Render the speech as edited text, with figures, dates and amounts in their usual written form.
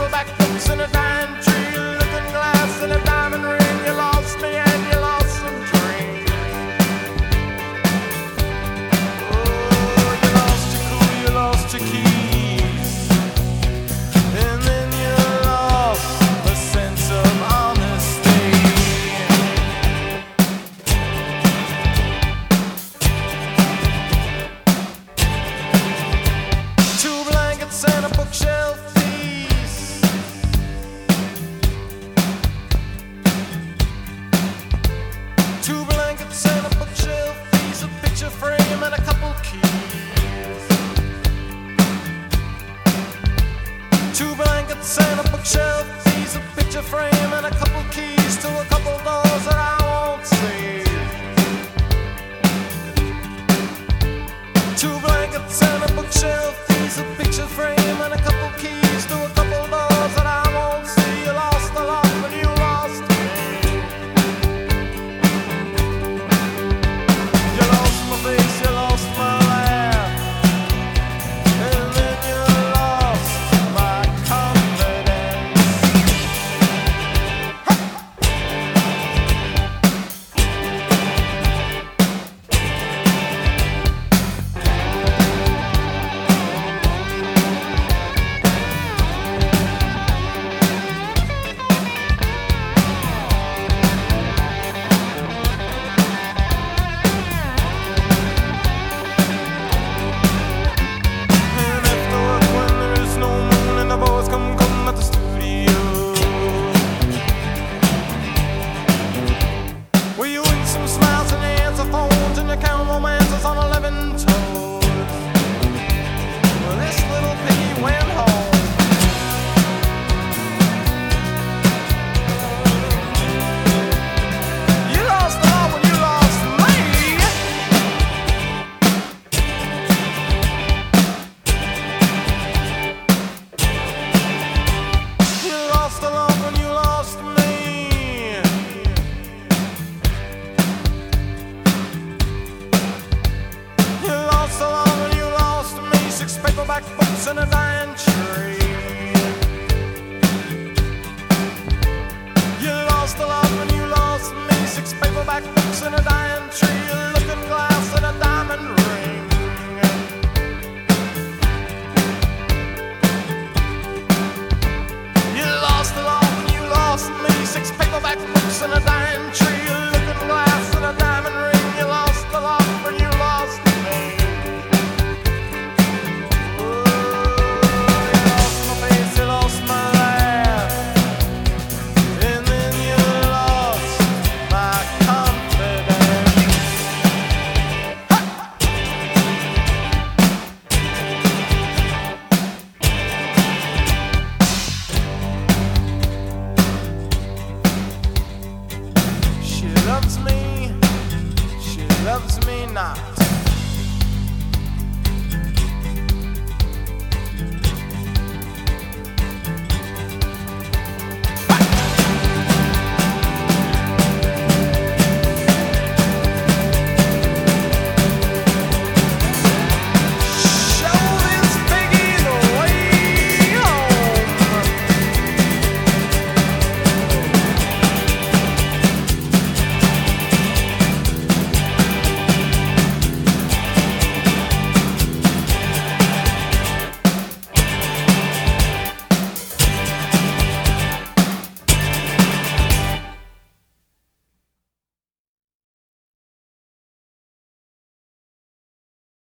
paperback books and a dime tree, a looking glass and a diamond ring. You lost me and you lost some dreams. Oh, you lost your cool, you lost your keys, and then you lost the sense of honesty. Two blankets and a bookshelf piece, two blankets and a bookshelf piece, a picture frame and a couple keys. Two blankets and a bookshelf piece, a picture frame and a couple keys to a couple doors that I won't see. Two blankets and a bookshelf piece, a picture frame and a couple keys to a couple doors that I won't see. You lost a lot when you lost me. You lost my face, you lost my laugh, and then you lost my confidence. And after work when there is no moon and the boys come at the studio, well, you win some smiles and answer phones and you count romances on 11 toes. Well, this little piggy went home. You lost a lot when you lost me. You lost a lot when you lost me. You lost a lot when you lost me. Six paperback books and a dying tree. You lost a lot when you lost me. Six paperback books and a dying tree, a looking glass and a diamond ring. You lost a lot when you lost me. Six paperback books and a